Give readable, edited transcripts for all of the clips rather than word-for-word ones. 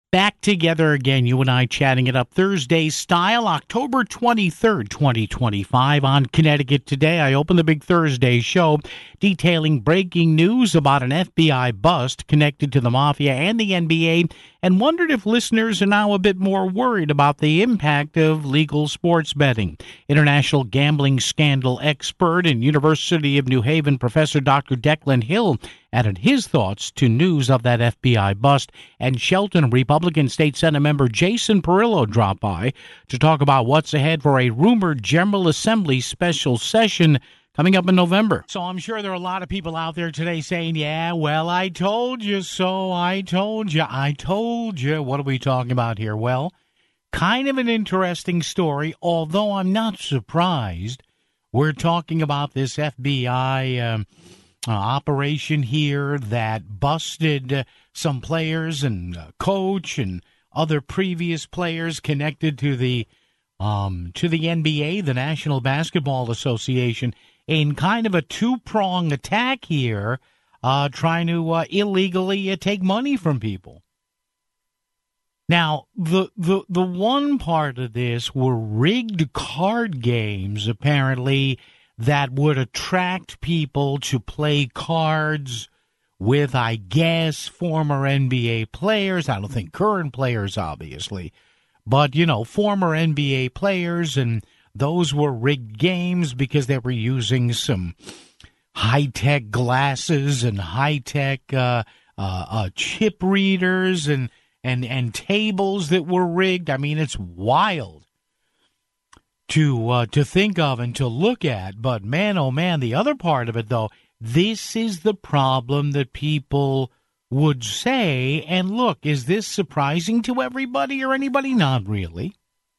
Back together again, you and I chatting it up Thursday style, October 23rd, 2025 on Connecticut Today. I open the Big Thursday show detailing breaking news about an FBI bust connected to the Mafia and the NBA, and wondered if listeners are now a bit more worried about the impact of legal sports betting. International gambling scandal expert and University of New Haven professor Dr. Declan Hill added his thoughts to news of that FBI bust, and Shelton Republican State Senate member Jason Perillo dropped by to talk about what's ahead for a rumored General Assembly special session coming up in November. So I'm sure there are a lot of people out there today saying, yeah, well, I told you so, I told you. What are we talking about here? Well, kind of an interesting story, although I'm not surprised. We're talking about this FBI operation here that busted some players and coach and other previous players connected to the NBA, the National Basketball Association, in kind of a two-prong attack here, trying to illegally take money from people. Now, the one part of this were rigged card games, apparently, that would attract people to play cards with, I guess, former NBA players. I don't think current players, obviously, but, former NBA players, and those were rigged games because they were using some high-tech glasses and high-tech chip readers and tables that were rigged. I mean, it's wild to think of and to look at. But man, oh man, the other part of it, though, this is the problem that people would say. And look, is this surprising to everybody or anybody? Not really.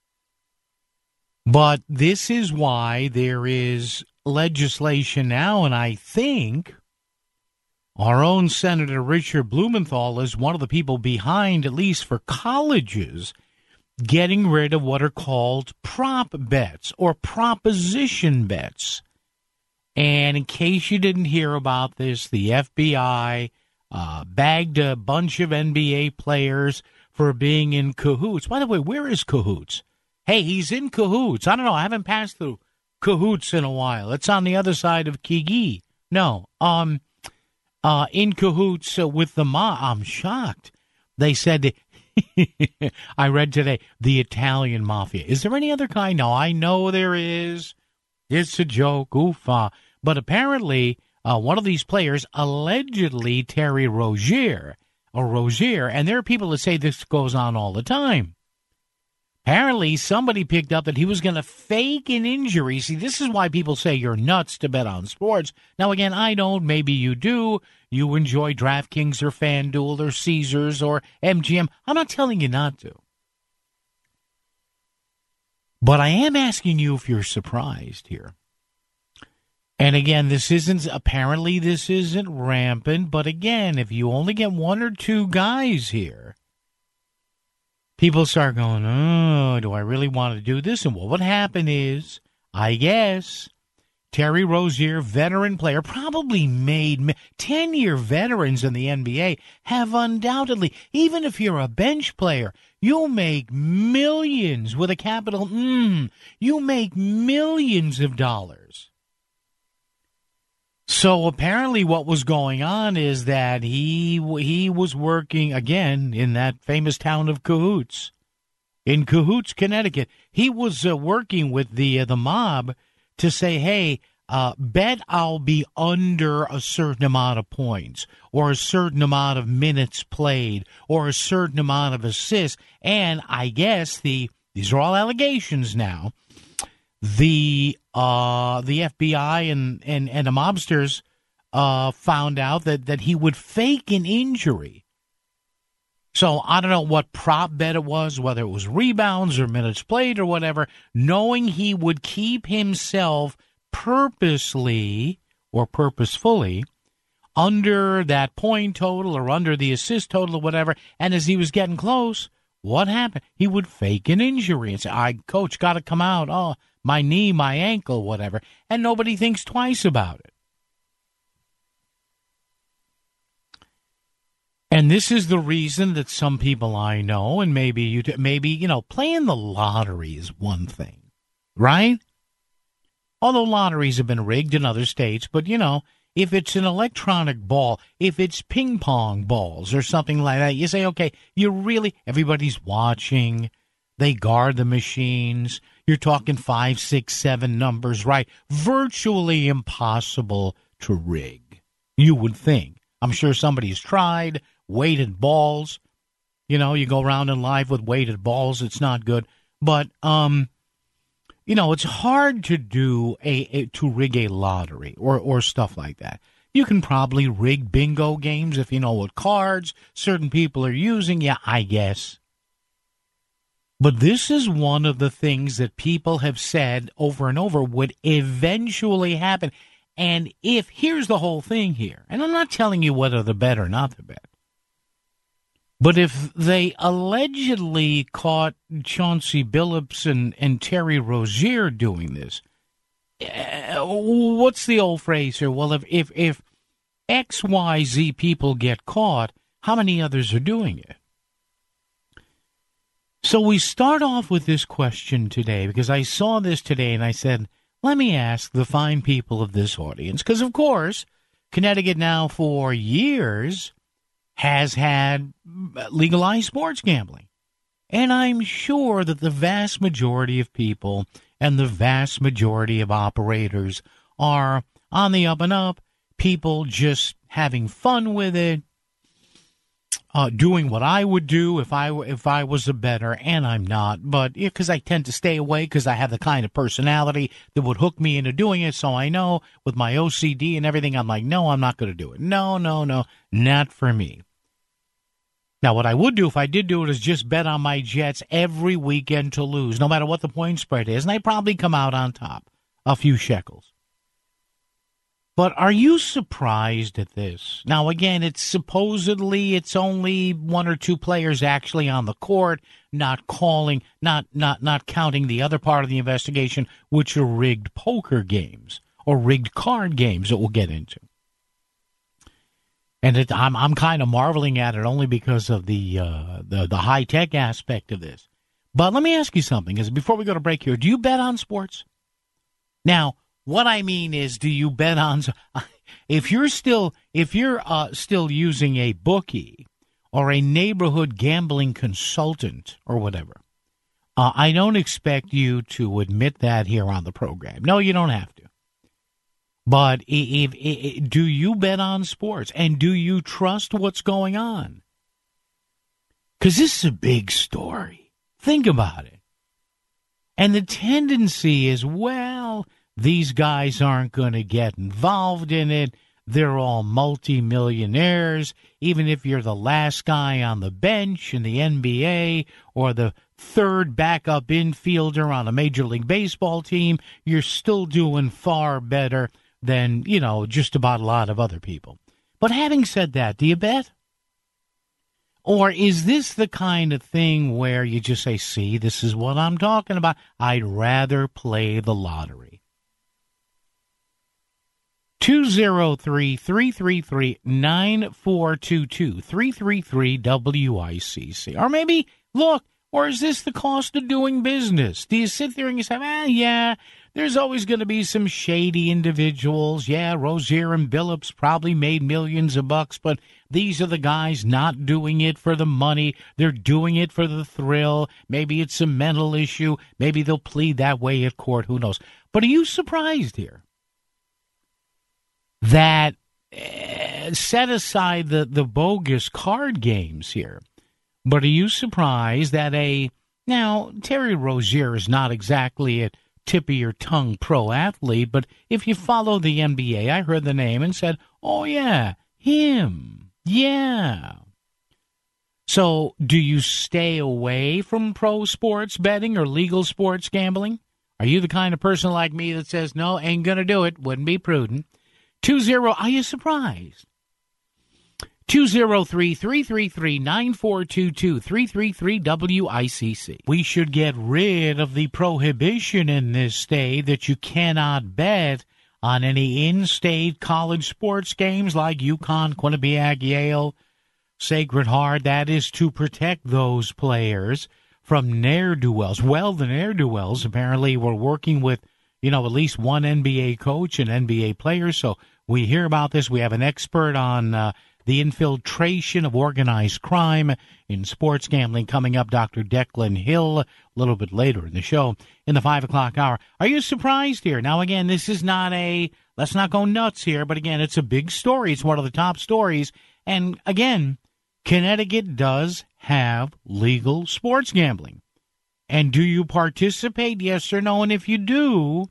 But this is why there is legislation now, and I think our own Senator Richard Blumenthal is one of the people behind, at least for colleges, getting rid of what are called prop bets or proposition bets. And in case you didn't hear about this, the FBI bagged a bunch of NBA players for being in cahoots. By the way, where is cahoots? Hey, he's in cahoots. I don't know. I haven't passed through cahoots in a while. It's on the other side of Kigi. No, in cahoots with the I'm shocked. They said, I read today, the Italian mafia. Is there any other kind? No, I know there is. It's a joke. Oof. But apparently, one of these players, allegedly Terry Rozier, and there are people that say this goes on all the time. Apparently, somebody picked up that he was going to fake an injury. See, this is why people say you're nuts to bet on sports. Now, again, I don't. Maybe you do. You enjoy DraftKings or FanDuel or Caesars or MGM. I'm not telling you not to. But I am asking you if you're surprised here. And again, this isn't rampant. But again, if you only get one or two guys here, people start going, oh, do I really want to do this? And what would happen is, I guess, Terry Rozier, veteran player, probably made 10-year veterans in the NBA have undoubtedly, even if you're a bench player, you'll make millions with a capital you make millions of dollars. So apparently what was going on is that he was working, again, in that famous town of Cahoots, in Cahoots, Connecticut. He was working with the mob to say, hey, bet I'll be under a certain amount of points or a certain amount of minutes played or a certain amount of assists. And I guess these are all allegations now. The FBI and the mobsters found out that he would fake an injury. So I don't know what prop bet it was, whether it was rebounds or minutes played or whatever, knowing he would keep himself purposely or purposefully under that point total or under the assist total or whatever. And as he was getting close, what happened? He would fake an injury and say, coach, got to come out. Oh, my knee, my ankle, whatever. And nobody thinks twice about it. And this is the reason that some people I know, and maybe playing the lottery is one thing, right? Although lotteries have been rigged in other states, but, if it's an electronic ball, if it's ping pong balls or something like that, you say, okay, everybody's watching. They guard the machines. You're talking 5, 6, 7 numbers, right? Virtually impossible to rig, you would think. I'm sure somebody's tried weighted balls. You go around in life with weighted balls. It's not good. But, it's hard to do to rig a lottery or stuff like that. You can probably rig bingo games if you know what cards certain people are using. Yeah, I guess. But this is one of the things that people have said over and over would eventually happen. And here's the whole thing here, and I'm not telling you whether to bet or not to bet, but if they allegedly caught Chauncey Billups and Terry Rozier doing this, what's the old phrase here? Well, if XYZ people get caught, how many others are doing it? So we start off with this question today because I saw this today and I said, let me ask the fine people of this audience, because, of course, Connecticut now for years has had legalized sports gambling. And I'm sure that the vast majority of people and the vast majority of operators are on the up and up, people just having fun with it, doing what I would do if I was a bettor, and I'm not, but because I tend to stay away because I have the kind of personality that would hook me into doing it, so I know with my OCD and everything, I'm like, no, I'm not going to do it. No, not for me. Now, what I would do if I did do it is just bet on my Jets every weekend to lose, no matter what the point spread is, and I'd probably come out on top, a few shekels. But are you surprised at this? Now, again, it's only 1 or 2 players actually on the court, not counting the other part of the investigation, which are rigged poker games or rigged card games that we'll get into. And I'm kind of marveling at it only because of the high tech aspect of this. But let me ask you something, because before we go to break here, do you bet on sports? Now, what I mean is, do you bet on, if you're still using a bookie or a neighborhood gambling consultant or whatever, I don't expect you to admit that here on the program. No, you don't have to. But do you bet on sports, and do you trust what's going on? Because this is a big story. Think about it. And the tendency is, well, these guys aren't going to get involved in it. They're all multimillionaires. Even if you're the last guy on the bench in the NBA or the third backup infielder on a Major League Baseball team, you're still doing far better than, just about a lot of other people. But having said that, do you bet? Or is this the kind of thing where you just say, see, this is what I'm talking about. I'd rather play the lottery. 203-333-9422, 333-WICC. Or maybe, look, or is this the cost of doing business? Do you sit there and you say, yeah, there's always going to be some shady individuals. Yeah, Rozier and Billups probably made millions of bucks, but these are the guys not doing it for the money. They're doing it for the thrill. Maybe it's a mental issue. Maybe they'll plead that way at court. Who knows? But are you surprised here that set aside the bogus card games here, but are you surprised that now, Terry Rozier is not exactly a tip-of-your-tongue pro athlete, but if you follow the NBA, I heard the name and said, oh, yeah, him, yeah. So do you stay away from pro sports betting or legal sports gambling? Are you the kind of person like me that says, no, ain't going to do it, wouldn't be prudent? 20, are you surprised? 203-333-9422, 333-WICC. We should get rid of the prohibition in this state that you cannot bet on any in-state college sports games like UConn, Quinnipiac, Yale, Sacred Heart, that is to protect those players from ne'er-do-wells. Well, the ne'er-do-wells apparently were working with, at least one NBA coach and NBA players. So we hear about this. We have an expert on the infiltration of organized crime in sports gambling coming up, Dr. Declan Hill, a little bit later in the show in the 5 o'clock hour. Are you surprised here? Now, again, this is not let's not go nuts here, but again, it's a big story. It's one of the top stories. And again, Connecticut does have legal sports gambling. And do you participate, yes or no? And if you do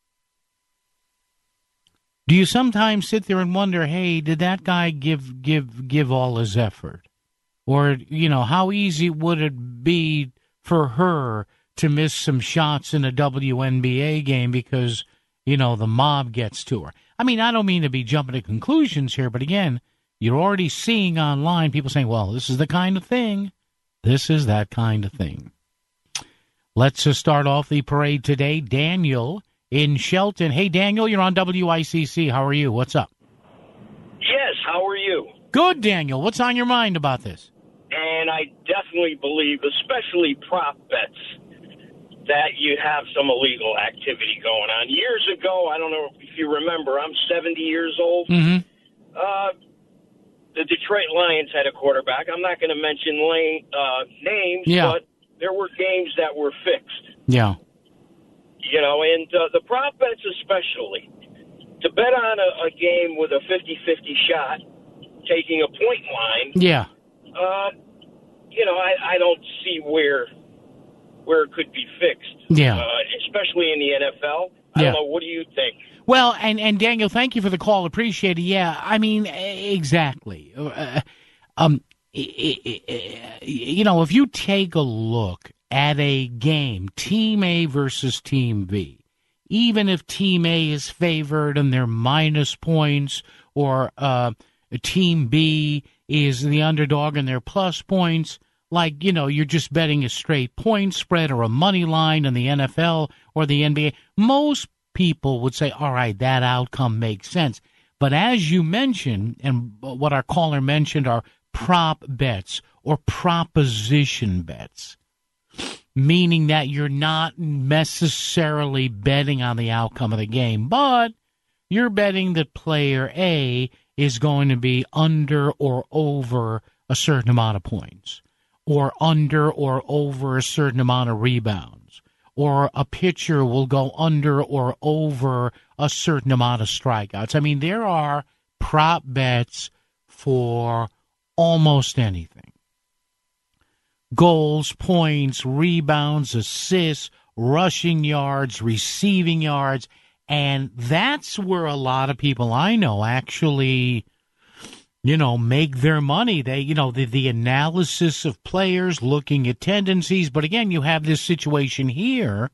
you sometimes sit there and wonder, hey, did that guy give all his effort? Or, how easy would it be for her to miss some shots in a WNBA game because, the mob gets to her? I mean, I don't mean to be jumping to conclusions here, but again, you're already seeing online people saying, well, this is the kind of thing. This is that kind of thing. Let's start off the parade today. Daniel in Shelton. Hey, Daniel, you're on WICC. How are you? What's up? Yes, how are you? Good, Daniel. What's on your mind about this? And I definitely believe, especially prop bets, that you have some illegal activity going on. Years ago, I don't know if you remember, I'm 70 years old. Mm-hmm. The Detroit Lions had a quarterback. I'm not going to mention names, but there were games that were fixed. Yeah. And the prop bets especially, to bet on a game with a 50-50 shot, taking a point line, I don't see where it could be fixed. Yeah. Especially in the NFL. I don't know. What do you think? Well, and Daniel, thank you for the call. Appreciate it. Yeah, I mean, exactly. If you take a look at a game, Team A versus Team B, even if Team A is favored and they're minus points, or Team B is the underdog and they're plus points, you're just betting a straight point spread or a money line in the NFL or the NBA, most people would say, all right, that outcome makes sense. But as you mentioned, and what our caller mentioned, are prop bets or proposition bets, meaning that you're not necessarily betting on the outcome of the game, but you're betting that player A is going to be under or over a certain amount of points, or under or over a certain amount of rebounds, or a pitcher will go under or over a certain amount of strikeouts. I mean, there are prop bets for almost anything. Goals, points, rebounds, assists, rushing yards, receiving yards, and that's where a lot of people I know actually, make their money. They, the analysis of players, looking at tendencies. But again, you have this situation here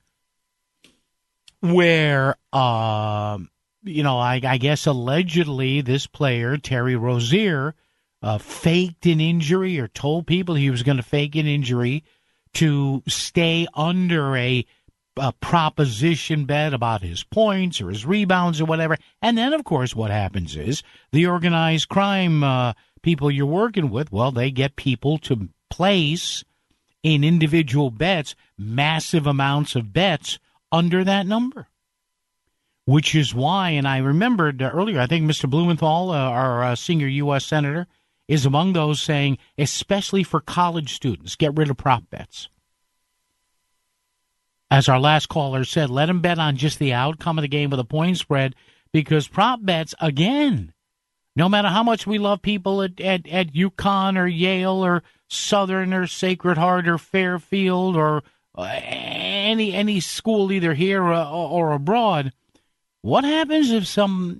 where, I guess allegedly this player, Terry Rozier, faked an injury or told people he was going to fake an injury to stay under a proposition bet about his points or his rebounds or whatever. And then, of course, what happens is the organized crime people you're working with, well, they get people to place in individual bets massive amounts of bets under that number, which is why, and I remembered earlier, I think Mr. Blumenthal, our senior U.S. Senator, is among those saying, especially for college students, get rid of prop bets. As our last caller said, let them bet on just the outcome of the game with a point spread, because prop bets, again, no matter how much we love people at UConn or Yale or Southern or Sacred Heart or Fairfield or any school either here or abroad, what happens if some,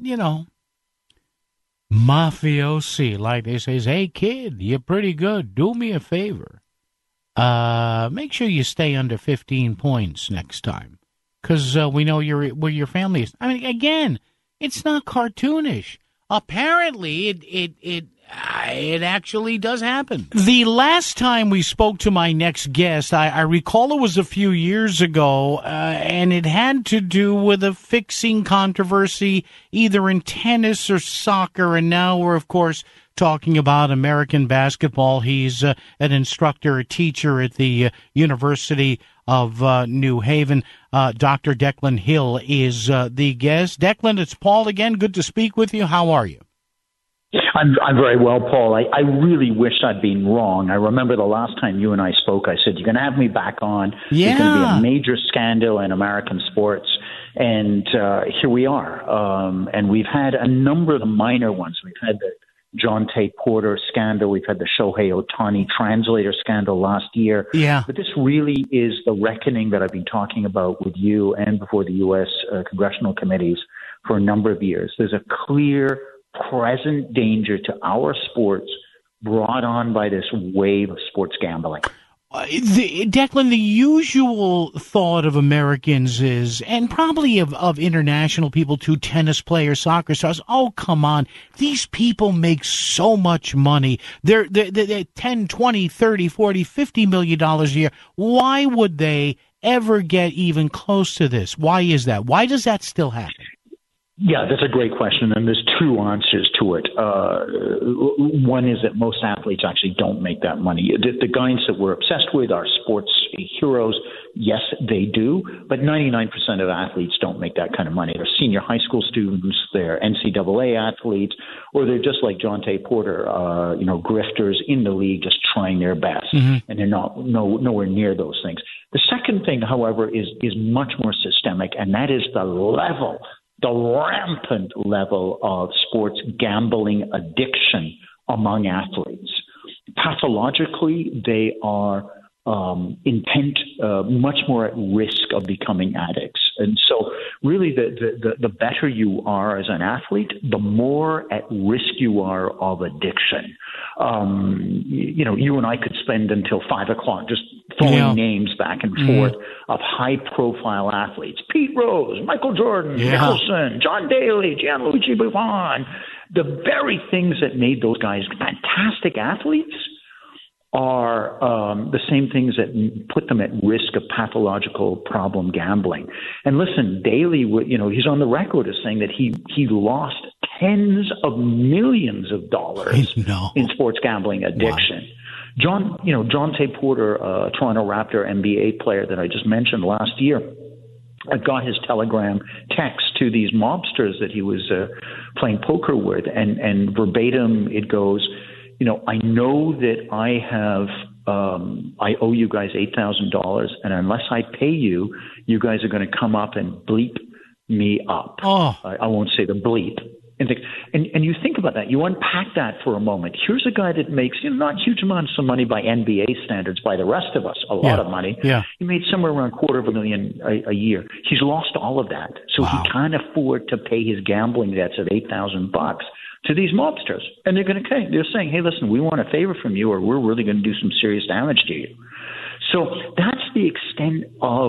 mafiosi, like they say, hey, kid, you're pretty good. Do me a favor. Make sure you stay under 15 points next time, because we know where your family is. I mean, again, it's not cartoonish. Apparently, it actually does happen. The last time we spoke to my next guest, I recall it was a few years ago, and it had to do with a fixing controversy either in tennis or soccer, and now we're, of course, talking about American basketball. He's an instructor, a teacher at the University of New Haven. Dr. Declan Hill is the guest. Declan, it's Paul again. Good to speak with you. How are you? I'm very well, Paul. I really wish I'd been wrong. I remember the last time you and I spoke, I said, you're going to have me back on. Yeah. There's going to be a major scandal in American sports. And here we are. And we've had a number of the minor ones. We've had the Jonte Porter scandal. We've had the Shohei Ohtani translator scandal last year. Yeah. But this really is the reckoning that I've been talking about with you and before the U.S. Congressional committees for a number of years. There's a clear present danger to our sports brought on by this wave of sports gambling. Declan, the usual thought of Americans is, and probably of international people too, tennis players, soccer stars, oh, come on. These people make so much money. They're 10, 20, 30, 40, $50 million a year. Why would they ever get even close to this? Why is that? Why does that still happen? Yeah, that's a great question, and there's two answers to it. One is that most athletes actually don't make that money. The guys that we're obsessed with are sports heroes. Yes, they do, but 99% of athletes don't make that kind of money. They're senior high school students, they're NCAA athletes, or they're just like Jonte Porter, grifters in the league just trying their best, and they're nowhere near those things. The second thing, however, is much more systemic, and that is the rampant level of sports gambling addiction among athletes. Pathologically, they are much more at risk of becoming addicts. And so really the better you are as an athlete, the more at risk you are of addiction. You and I could spend until 5 o'clock just throwing names back and forth of high-profile athletes. Pete Rose, Michael Jordan, Nicholson, John Daly, Gianluigi Buffon. The very things that made those guys fantastic athletes are the same things that put them at risk of pathological problem gambling. And listen, Daly, he's on the record as saying that he lost tens of millions of dollars in sports gambling addiction. Wow. Jonte Porter, Toronto Raptor NBA player that I just mentioned last year, I got his telegram text to these mobsters that he was playing poker with, and verbatim it goes, I know that I owe you guys $8,000, and unless I pay you, you guys are going to come up and bleep me up. Oh. I won't say the bleep. And you think about that. You unpack that for a moment. Here's a guy that makes not huge amounts of money by NBA standards, by the rest of us, a lot of money. Yeah. He made somewhere around $250,000 a year. He's lost all of that, so he can't afford to pay his gambling debts of $8,000 to these mobsters. And they're saying, hey, listen, we want a favor from you, or we're really going to do some serious damage to you. So that's the extent of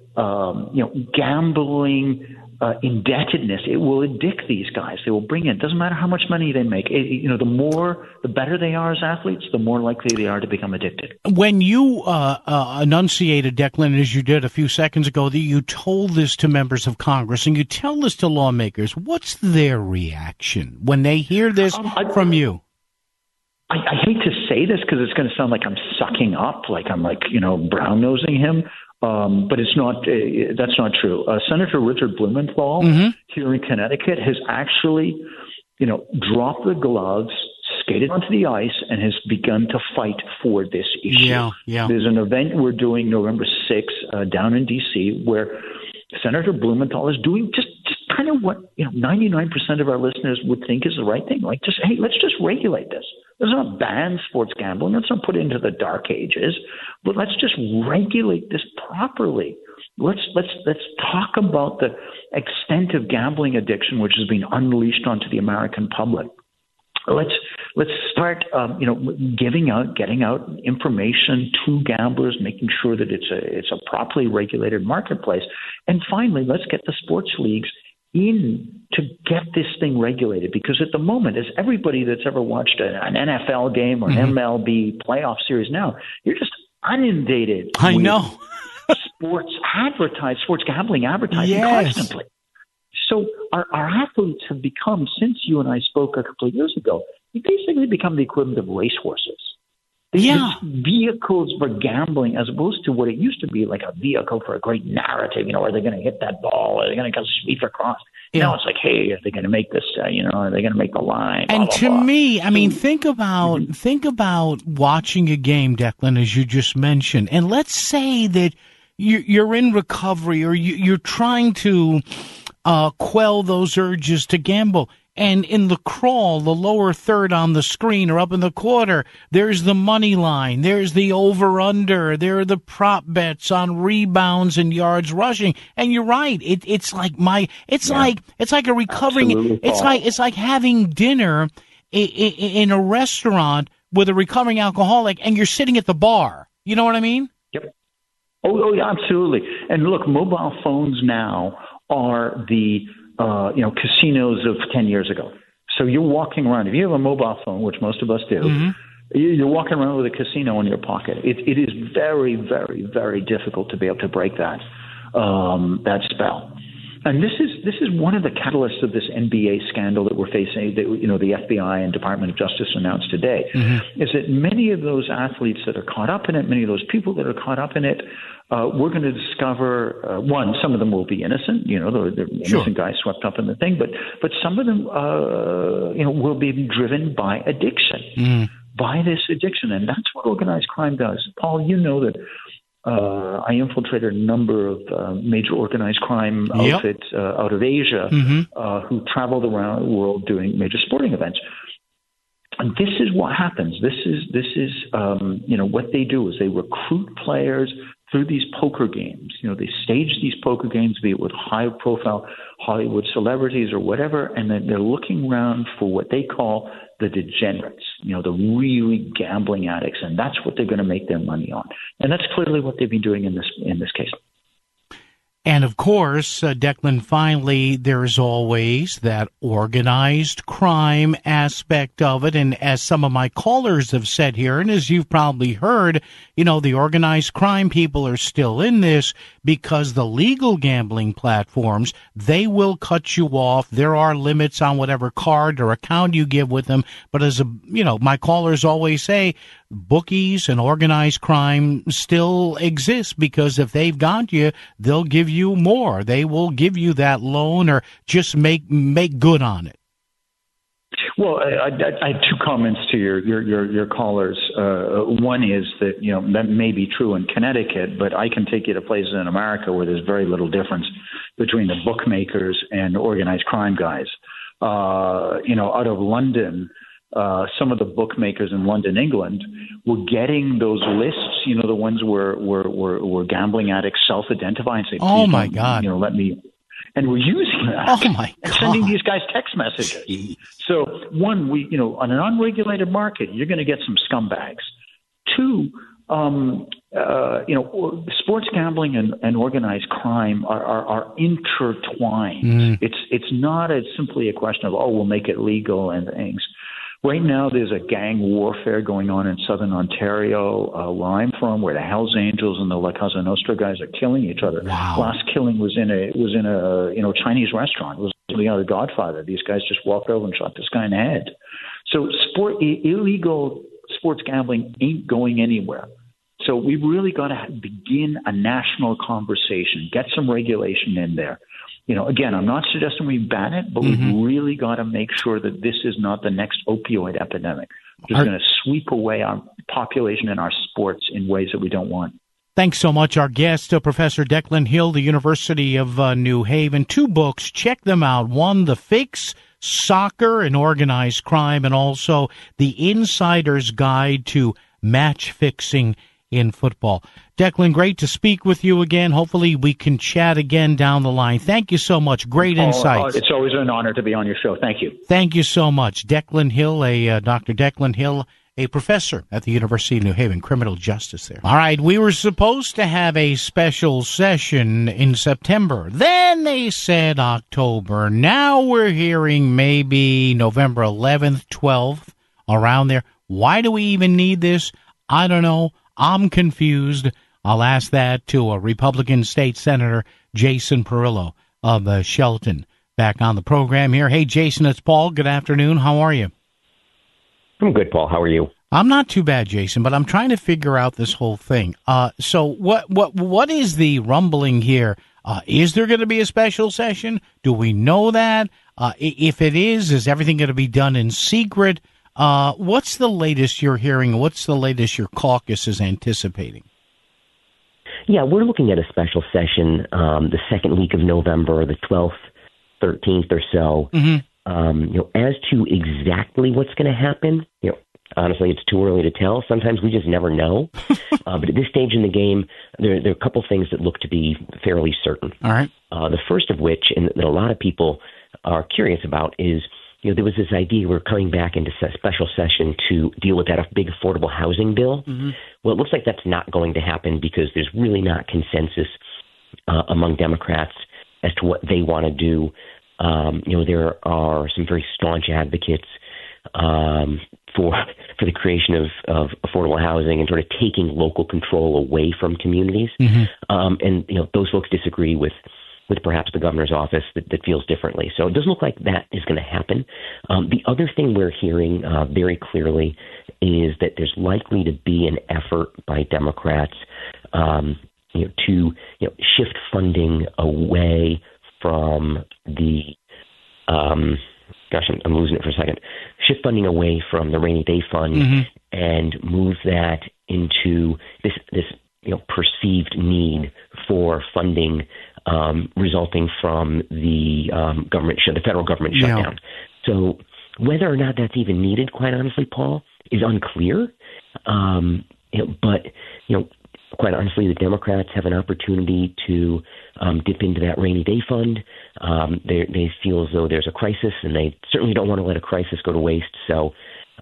gambling indebtedness. It will addict these guys. They will bring in. Doesn't matter how much money they make. The better they are as athletes, the more likely they are to become addicted. When you enunciated, Declan, as you did a few seconds ago, that you told this to members of Congress and you tell this to lawmakers, what's their reaction when they hear this from you? I hate to say this because it's going to sound like I'm sucking up, like I'm brown-nosing him. But it's not. That's not true. Senator Richard Blumenthal here in Connecticut has actually, dropped the gloves, skated onto the ice, and has begun to fight for this issue. Yeah. There's an event we're doing November 6th down in D.C. where Senator Blumenthal is doing just kind of what 99% of our listeners would think is the right thing. Like, let's just regulate this. Let's not ban sports gambling. Let's not put it into the dark ages, but let's just regulate this properly. Let's talk about the extent of gambling addiction which has been unleashed onto the American public. Let's start, getting out information to gamblers, making sure that it's a properly regulated marketplace, and finally, let's get the sports leagues in to get this thing regulated, because at the moment, as everybody that's ever watched an NFL game or an MLB playoff series now, you're just inundated. I know. sports gambling advertising constantly. So our athletes have become, since you and I spoke a couple of years ago, you basically become the equivalent of racehorses. These vehicles for gambling, as opposed to what it used to be, like a vehicle for a great narrative. Are they going to hit that ball? Are they going to go sweep across? Yeah. Now it's like, hey, are they going to make this? Are they going to make the line? And blah, to blah, blah. me, I mean, think about watching a game, Declan, as you just mentioned, and let's say that you're in recovery or you're trying to quell those urges to gamble. And in the crawl, the lower third on the screen or up in the quarter, there's the money line, there's the over-under, there are the prop bets on rebounds and yards rushing. And you're right, it's like a recovering. It's like having dinner in a restaurant with a recovering alcoholic, and you're sitting at the bar. You know what I mean? Yep. Oh, yeah, absolutely. And look, mobile phones now are the casinos of 10 years ago. So you're walking around. If you have a mobile phone, which most of us do, you're walking around with a casino in your pocket. It is very, very, very difficult to be able to break that spell. And this is one of the catalysts of this NBA scandal that we're facing, that, the FBI and Department of Justice announced today, is that many of those athletes that are caught up in it, many of those people that are caught up in it, we're going to discover, some of them will be innocent, they're innocent guys swept up in the thing, but some of them, will be driven by addiction, by this addiction. And that's what organized crime does. Paul, you know that I infiltrated a number of major organized crime outfits out of Asia who traveled around the world doing major sporting events. And this is what happens. This is what they do is they recruit players through these poker games. They stage these poker games, be it with high-profile Hollywood celebrities or whatever, and then they're looking around for what they call the degenerates, the really gambling addicts, and that's what they're going to make their money on. And that's clearly what they've been doing in this case. And, of course, Declan, finally, there's always that organized crime aspect of it. And as some of my callers have said here, and as you've probably heard, the organized crime people are still in this because the legal gambling platforms, they will cut you off. There are limits on whatever card or account you give with them. But as my callers always say, bookies and organized crime still exist because if they've got you, they'll give you more. They will give you that loan or just make good on it. Well, I had two comments to your callers. One is that that may be true in Connecticut, but I can take you to places in America where there's very little difference between the bookmakers and organized crime guys. Out of London, some of the bookmakers in London, England, were getting those lists. The ones where gambling addicts self-identify and say, "Oh my God, let me." And we're using that. Oh my God! Sending these guys text messages. Jeez. So one, on an unregulated market, you're going to get some scumbags. Two, sports gambling and organized crime are intertwined. It's not simply a question of we'll make it legal and things. Right now, there's a gang warfare going on in southern Ontario, where I'm from, where the Hells Angels and the La Cosa Nostra guys are killing each other. Wow. Last killing was in a Chinese restaurant. It was The Godfather. These guys just walked over and shot this guy in the head. So illegal sports gambling ain't going anywhere. So we've really got to begin a national conversation, get some regulation in there. Again, I'm not suggesting we ban it, but we've really got to make sure that this is not the next opioid epidemic. It's going to sweep away our population and our sports in ways that we don't want. Thanks so much. Our guest, Professor Declan Hill, the University of New Haven. 2 books. Check them out. One, The Fix, Soccer and Organized Crime, and also The Insider's Guide to Match Fixing in Football. Declan, great to speak with you again. Hopefully we can chat again down the line. Thank you so much. Great insights. It's always an honor to be on your show. Thank you. Thank you so much. Declan Hill, Dr. Declan Hill, a professor at the University of New Haven, criminal justice there. All right, we were supposed to have a special session in September. Then they said October. Now we're hearing maybe November 11th, 12th, around there. Why do we even need this? I don't know. I'm confused. I'll ask that to a Republican State Senator, Jason Perillo of Shelton. Back on the program here. Hey, Jason, it's Paul. Good afternoon. How are you? I'm good, Paul. How are you? I'm not too bad, Jason, but I'm trying to figure out this whole thing. So what is the rumbling here? Is there going to be a special session? Do we know that? If it is everything going to be done in secret? What's the latest you're hearing? What's the latest your caucus is anticipating? Yeah, we're looking at a special session the second week of November, the 12th, 13th or so. Mm-hmm. As to exactly what's going to happen, honestly, it's too early to tell. Sometimes we just never know. But at this stage in the game, there are a couple things that look to be fairly certain. All right. The first of which, and that a lot of people are curious about, is there was this idea we're coming back into special session to deal with that big affordable housing bill. Mm-hmm. Well, it looks like that's not going to happen because there's really not consensus among Democrats as to what they want to do. There are some very staunch advocates for the creation of affordable housing and sort of taking local control away from communities. Mm-hmm. And those folks disagree with perhaps the governor's office that feels differently. So it doesn't look like that is going to happen. The other thing we're hearing very clearly is that there's likely to be an effort by Democrats to shift funding away from the I'm losing it for a second. Shift funding away from the rainy day fund mm-hmm. and move that into this perceived need for funding resulting from the the federal government shutdown. So whether or not that's even needed, quite honestly, Paul, is unclear. But quite honestly, the Democrats have an opportunity to dip into that rainy day fund. They feel as though there's a crisis, and they certainly don't want to let a crisis go to waste. So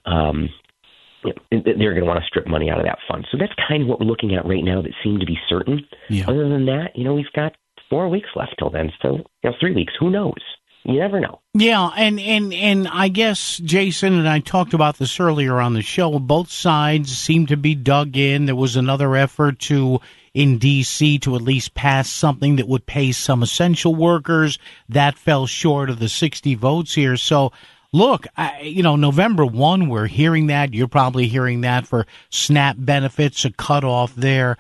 they're going to want to strip money out of that fund. So that's kind of what we're looking at right now that seem to be certain. Yeah. Other than that, we've got 4 weeks left till then. So 3 weeks, who knows? You never know. Yeah, and I guess, Jason, and I talked about this earlier on the show, both sides seem to be dug in. There was another effort in D.C. to at least pass something that would pay some essential workers. That fell short of the 60 votes here. So, look, November 1, we're hearing that. You're probably hearing that for SNAP benefits, a cutoff there.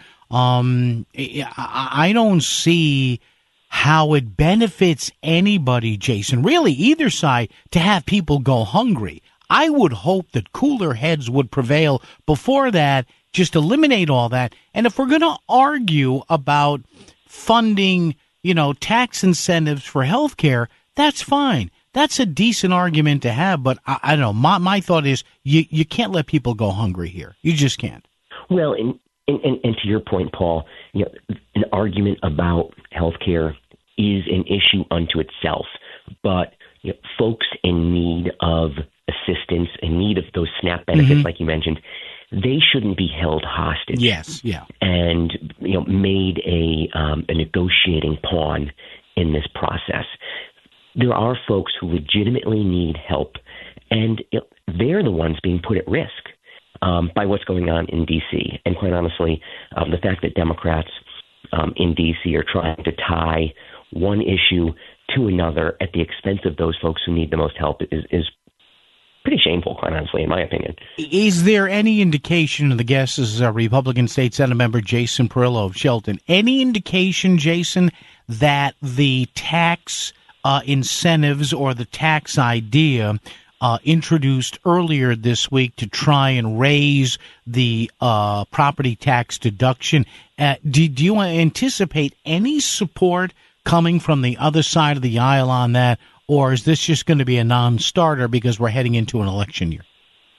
I don't see how it benefits anybody, Jason, really either side, to have people go hungry. I would hope that cooler heads would prevail before that, just eliminate all that. And if we're going to argue about funding, tax incentives for health care, that's fine. That's a decent argument to have. But I don't know. My thought is you can't let people go hungry here. You just can't. Well, and to your point, Paul, an argument about health care is an issue unto itself. But folks in need of assistance, in need of those SNAP benefits, mm-hmm. like you mentioned, they shouldn't be held hostage. Yes, yeah. And made a negotiating pawn in this process. There are folks who legitimately need help, and they're the ones being put at risk by what's going on in D.C. And quite honestly, the fact that Democrats in D.C. are trying to tie one issue to another at the expense of those folks who need the most help is pretty shameful, quite honestly, in my opinion. Is there any indication, and the guest is Republican State Senate member Jason Perillo of Shelton, any indication, Jason, that the tax incentives or the tax idea introduced earlier this week to try and raise the property tax deduction, do you anticipate any support coming from the other side of the aisle on that, or is this just going to be a non-starter because we're heading into an election year?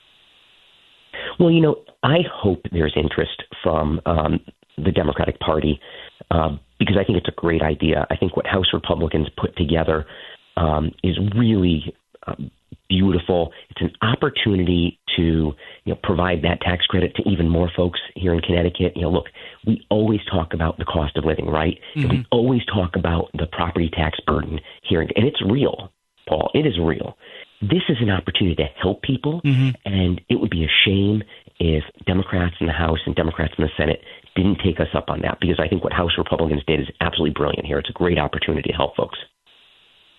Well, I hope there's interest from the Democratic Party because I think it's a great idea. I think what House Republicans put together is really beautiful. It's an opportunity to provide that tax credit to even more folks here in Connecticut. Look, we always talk about the cost of living, right? Mm-hmm. And we always talk about the property tax burden here, and it's real, Paul. It is real. This is an opportunity to help people, mm-hmm. and it would be a shame if Democrats in the House and Democrats in the Senate didn't take us up on that, because I think what House Republicans did is absolutely brilliant here. It's a great opportunity to help folks.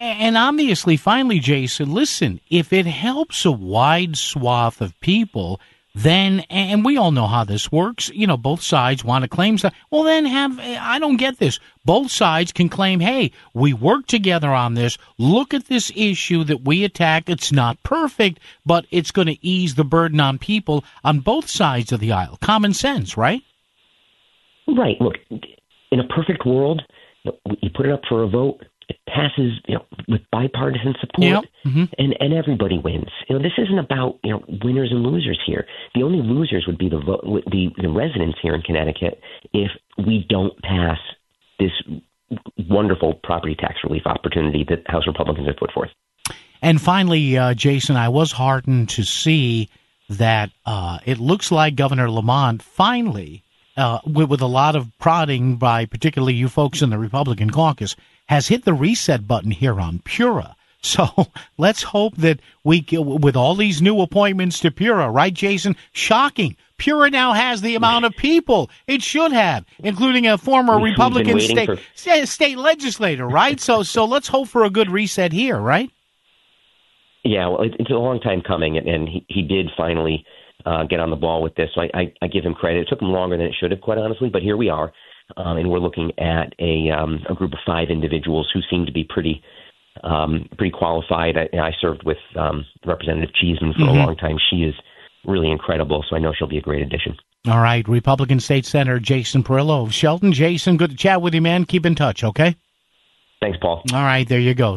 And obviously, finally, Jason, listen, if it helps a wide swath of people, then, and we all know how this works, both sides want to claim stuff. Well, then I don't get this. Both sides can claim, hey, we worked together on this. Look at this issue that we attacked. It's not perfect, but it's going to ease the burden on people on both sides of the aisle. Common sense, right? Right. Look, in a perfect world, you put it up for a vote. It passes, with bipartisan support, yep. Mm-hmm. and everybody wins. This isn't about winners and losers here. The only losers would be the residents here in Connecticut if we don't pass this wonderful property tax relief opportunity that House Republicans have put forth. And finally, Jason, I was heartened to see that it looks like Governor Lamont finally, with a lot of prodding by particularly you folks in the Republican caucus, has hit the reset button here on PURA. So let's hope that with all these new appointments to PURA, right, Jason? Shocking. PURA now has the amount of people it should have, including a former Republican state legislator, right? So let's hope for a good reset here, right? Yeah, well, it's a long time coming, and he did finally get on the ball with this. So I give him credit. It took him longer than it should have, quite honestly, but here we are. And we're looking at a group of 5 individuals who seem to be pretty qualified. I served with Representative Cheeseman for a long time. She is really incredible, so I know she'll be a great addition. All right, Republican State Senator Jason Perillo of Shelton. Jason, good to chat with you, man. Keep in touch, okay? Thanks, Paul. All right, there you go.